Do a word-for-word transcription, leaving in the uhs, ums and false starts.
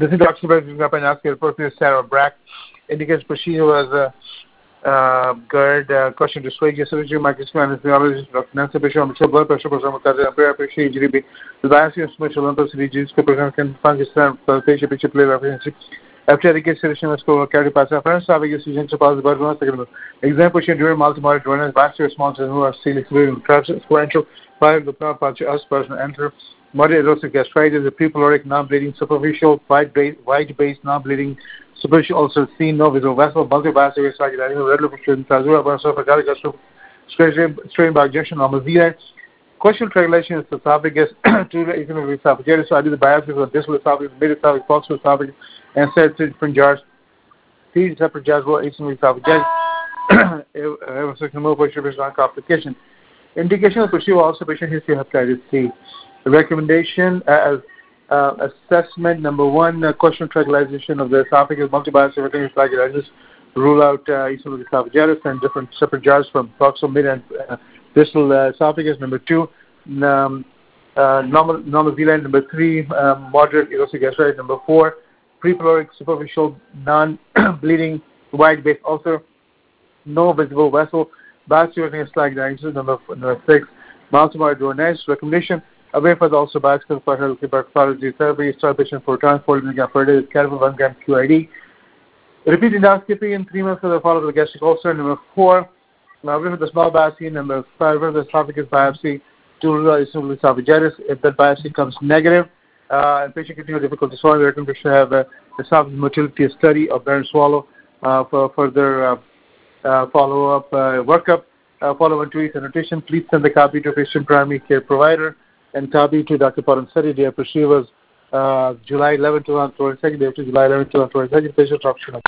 This is Doctor Subhash Professor Sarah Brack. Indicates procedure was a uh, GERD, uh, question to sway, surgery, microscope, physiologist, Doctor Nancy Bishop, blood pressure, person, prayer, pressure, injury, the biopsy of special lumpus, regions, can fungus, patient, picture, play, reference. After education was to carry pass reference, I guess you to pass the burden. Second example, during multiple donors, vascular responses who are still experiencing sequential, five the patch us person enter. Moderate erosive gastritis, the prepyloric non-bleeding, superficial, wide-based, wide-based non-bleeding, superficial ulcer, seen, no visible vessel, multivascular esophagitis, red lubrication, plasura, esophageal gastric, strain by injection, normal V I. Question triangulation is the esophagus, two economic esophagitis, so I do the biopsy of distal esophagus, mid-esophagus, proximal esophagus, and set three different jars. Three separate jars were economic esophagitis. It was a more complication. Indication of procedure also patient history of hepatitis C. The recommendation as uh, assessment number one, uh, question triangulation of the esophagus, multibiopsy, esophagitis, rule out uh, eosinophilic esophagitis and different separate jars from proximal, mid, and uh, distal uh, esophagus. Number two, um, uh, normal normal V line. Number three, um, moderate erosive gastritis. Number four, prepyloric superficial non-bleeding wide-based ulcer, no visible vessel, biopsy esophagitis. Number number six, multiple duodenus. Recommendation. Away for the also biopsy for pathology therapy, starvation for transport, further careful one gram Q I D. Repeat endoscopy in three months for the follow the gastric ulcer. Number four, away for the small biopsy. Number five, for the esophagus biopsy to rule out esophagitis. If that biopsy comes negative, uh, and patient continues difficulty swallowing, the recommendation to have a esophagus motility study of Barron swallow uh, for further uh, uh, follow-up uh, workup. Uh, follow-up to nutrition. Please send the copy to patient primary care provider. And copy to Doctor Paramsari. The procedure was uh, July eleventh, twenty twenty-two, July eleventh, twenty twenty-two, patient optional.